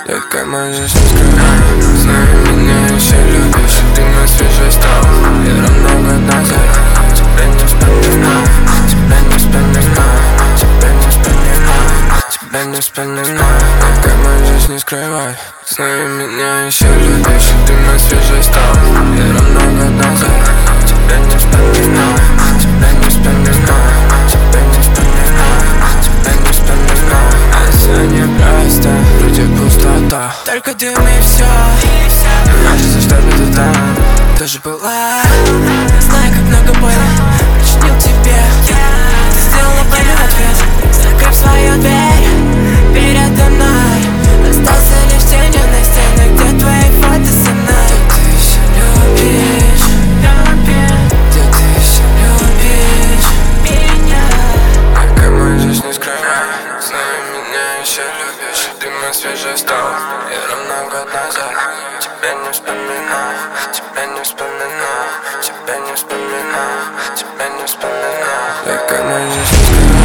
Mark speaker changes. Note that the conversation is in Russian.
Speaker 1: Яркая моя жизнь не скрывает. Знаю, меня еще любишь, ты мой свежий стал. Вера много назад, тебя не вспоминаю, тебя не вспоминаю, тебя не вспоминаю, тебя не вспоминаю. Яркая моя жизнь не скрывает. Знаю, меня еще любишь, ты мой свежий стал. Вера много назад, тебя не вспоминаю, тебя не вспоминаю, тебя не вспоминаю, тебя не вспоминаю. Все непросто, вроде пустота, только дым и все. Наши за что ты там тоже была. Знаю, как много боли причинил тебе. Ты сделала больно в ответ, закрыв свою дверь передо мной. Остался лишь тень на стене, где твои фото со мной. Где ты еще любишь, где ты еще любишь меня. Яркая моя жизнь не скрывает. Знаю, меня еще любишь, ты мой свежий стал. Вера много назад, тебя не вспоминаю, тебя не вспоминаю, тебя не вспоминаю, тебя не вспоминаю. Яркая моя жизнь не скрывает.